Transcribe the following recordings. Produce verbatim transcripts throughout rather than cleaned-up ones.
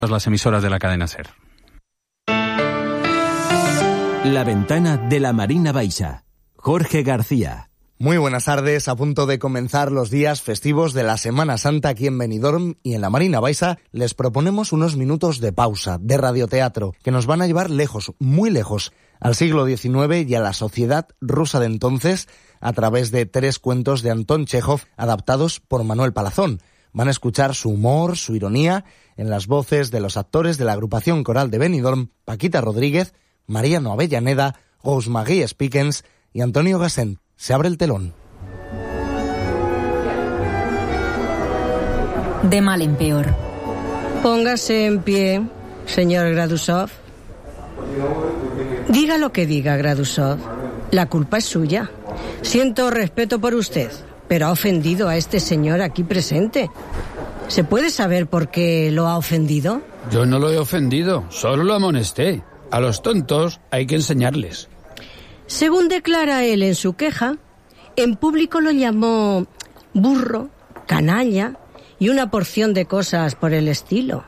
las emisoras de la cadena SER. La ventana de la Marina Baixa. Jorge García. Muy buenas tardes, a punto de comenzar los días festivos de la Semana Santa aquí en Benidorm y en la Marina Baixa les proponemos unos minutos de pausa, de radioteatro, que nos van a llevar lejos, muy lejos, al siglo diecinueve y a la sociedad rusa de entonces a través de tres cuentos de Antón Chejov adaptados por Manuel Palazón. Van a escuchar su humor, su ironía, en las voces de los actores de la agrupación coral de Benidorm, Paquita Rodríguez, Mariano Avellaneda, Rose-Marie Spikens y Antonio Gassén. Se abre el telón. De mal en peor. Póngase en pie, señor Gradusov. Diga lo que diga, Gradusov. La culpa es suya. Siento respeto por usted, pero ha ofendido a este señor aquí presente. ¿Se puede saber por qué lo ha ofendido? Yo no lo he ofendido, solo lo amonesté. A los tontos hay que enseñarles. Según declara él en su queja, en público lo llamó burro, canalla y una porción de cosas por el estilo.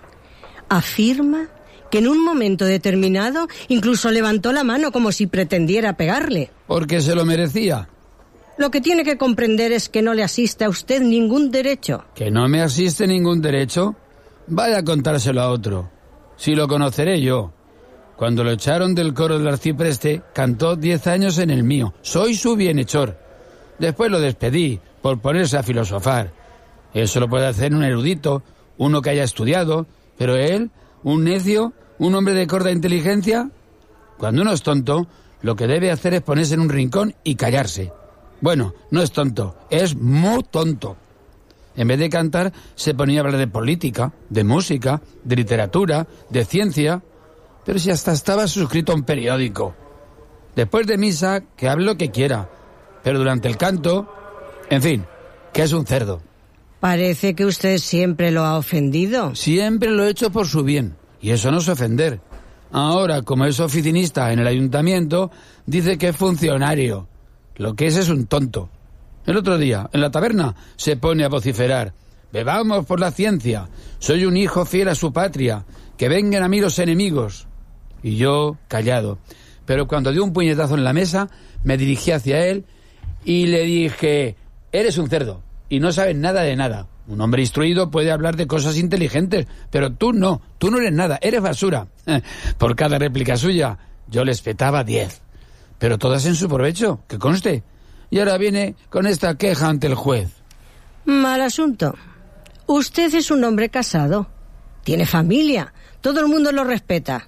Afirma que en un momento determinado incluso levantó la mano como si pretendiera pegarle. Porque se lo merecía. Lo que tiene que comprender es que no le asiste a usted ningún derecho. ¿Que no me asiste ningún derecho? Vaya a contárselo a otro. Si lo conoceré yo. Cuando lo echaron del coro del arcipreste, cantó diez años en el mío. Soy su bienhechor. Después lo despedí por ponerse a filosofar. Eso lo puede hacer un erudito, uno que haya estudiado, pero él, un necio, un hombre de corta inteligencia. Cuando uno es tonto, lo que debe hacer es ponerse en un rincón y callarse. Bueno, no es tonto, es muy tonto. En vez de cantar, se ponía a hablar de política, de música, de literatura, de ciencia. Pero si hasta estaba suscrito a un periódico. Después de misa, que hable lo que quiera. Pero durante el canto, en fin, que es un cerdo. Parece que usted siempre lo ha ofendido. Siempre lo he hecho por su bien. Y eso no es ofender. Ahora, como es oficinista en el ayuntamiento, dice que es funcionario. Lo que es es un tonto. El otro día, en la taberna, se pone a vociferar. Bebamos por la ciencia. Soy un hijo fiel a su patria. Que vengan a mí los enemigos. Y yo, callado. Pero cuando dio un puñetazo en la mesa, me dirigí hacia él y le dije, eres un cerdo y no sabes nada de nada. Un hombre instruido puede hablar de cosas inteligentes, pero tú no, tú no eres nada, eres basura. Por cada réplica suya, yo le espetaba diez. Pero todas en su provecho, que conste. Y ahora viene con esta queja ante el juez. Mal asunto. Usted es un hombre casado. Tiene familia. Todo el mundo lo respeta.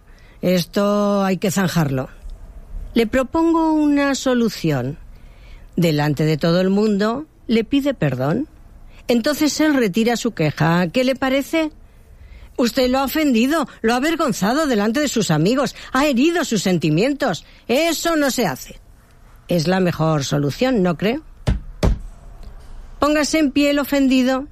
Esto hay que zanjarlo. Le propongo una solución. Delante de todo el mundo, le pide perdón. Entonces él retira su queja. ¿Qué le parece? Usted lo ha ofendido, lo ha avergonzado delante de sus amigos, ha herido sus sentimientos. Eso no se hace. Es la mejor solución, ¿no cree? Póngase en pie el ofendido.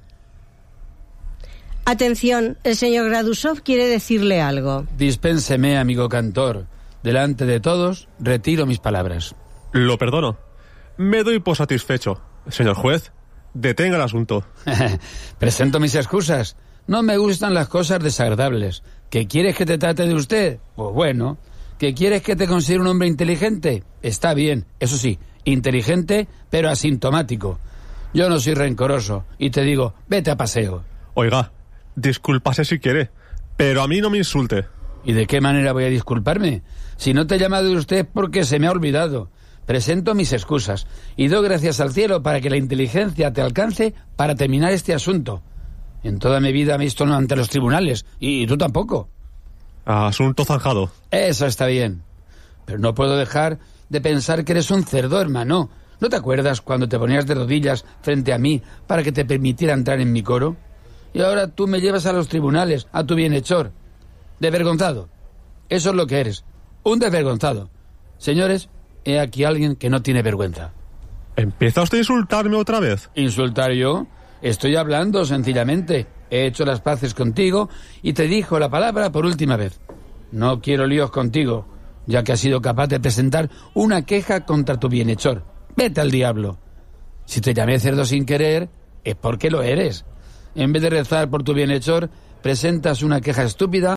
Atención, el señor Gradusov quiere decirle algo. Dispénseme, amigo cantor. Delante de todos, retiro mis palabras. Lo perdono. Me doy por satisfecho. Señor juez, detenga el asunto. Presento mis excusas. No me gustan las cosas desagradables. ¿Que quieres que te trate de usted? Pues bueno. ¿Que quieres que te considere un hombre inteligente? Está bien, eso sí, inteligente, pero asintomático. Yo no soy rencoroso y te digo, vete a paseo. Oiga, discúlpase si quiere, pero a mí no me insulte. ¿Y de qué manera voy a disculparme? Si no te he llamado de usted porque se me ha olvidado. Presento mis excusas y doy gracias al cielo para que la inteligencia te alcance para terminar este asunto. En toda mi vida me he visto ante los tribunales, y tú tampoco. Asunto zanjado. Eso está bien. Pero no puedo dejar de pensar que eres un cerdo, hermano. ¿No te acuerdas cuando te ponías de rodillas frente a mí para que te permitiera entrar en mi coro? Y ahora tú me llevas a los tribunales, a tu bienhechor. Desvergonzado. Eso es lo que eres. Un desvergonzado. Señores, he aquí alguien que no tiene vergüenza. ¿Empieza usted a insultarme otra vez? ¿Insultar yo? Estoy hablando sencillamente. He hecho las paces contigo y te dijo la palabra por última vez. No quiero líos contigo, ya que has sido capaz de presentar una queja contra tu bienhechor. Vete al diablo. Si te llamé cerdo sin querer, es porque lo eres. En vez de rezar por tu bienhechor, presentas una queja estúpida